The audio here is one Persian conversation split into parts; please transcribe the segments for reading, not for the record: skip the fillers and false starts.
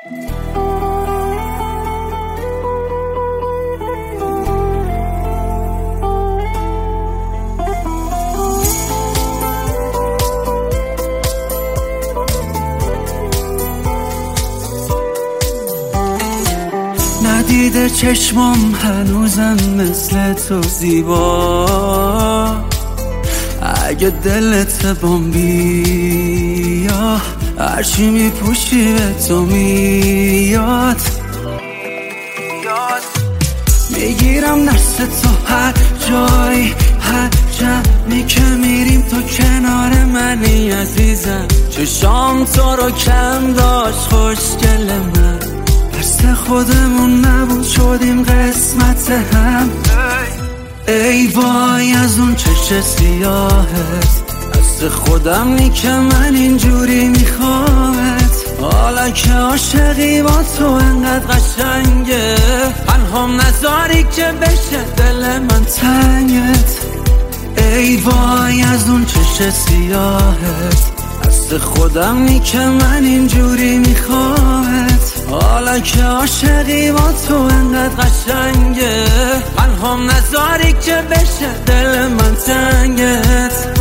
ندیده چشمم هنوزم مثل تو زیبا، اگه دلت بمبیا هرچی میپوشی به تو میاد. میگیرم دست تو هر جایی، هر جمعی که میریم تو کنار منی عزیزم. چشام تو رو کم داشت خوشگل من، دست خودمون نبود شدیم قسمت هم. ای وای از اون چش سیاهت، دست خودم نی که من اینجوری میخوامت. حالا که عاشقی با تو انقدر قشنگه، پنهام نذاری که بشه دل من تنگت. ای وای از اون چش سیاهت، دست خودم نی که من اینجوری میخوامت. حالا که عاشقی با تو انقدر قشنگه، پنهام نذاری که بشه دل من تنگت.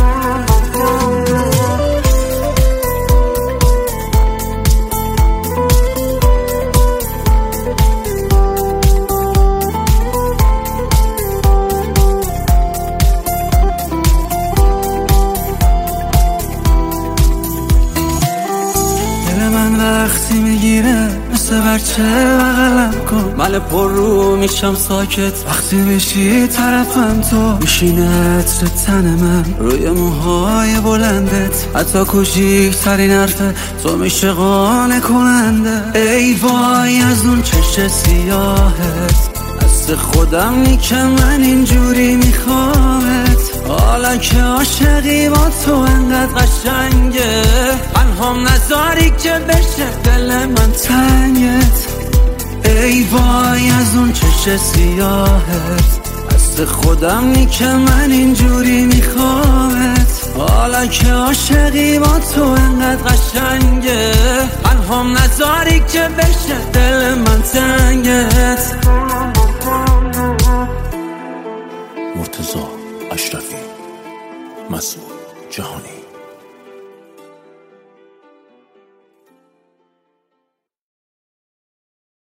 وقتی میگیره مثل بچه بغلم کن، من پر رو میشم ساکت وقتی بشی طرفم. تو میشینه عطر تن من روی موهای بلندت، حتی کوچیکترین حرفه تو میشه قانع کننده. ای وای از اون چش سیاهت، دست خودم نی که من اینجوری میخوامت. حالا که عاشقی با تو انقدر قشنگه، پنهام نذاری که بشه دل من تنگت. ای وای از اون چش سیاهت، دست خودم نی که من اینجوری میخوامت. حالا که عاشقی با تو انقدر قشنگه، پنهام نذاری که بشه دل من تنگت. مرتضی اشرفی، مسعود جهانی.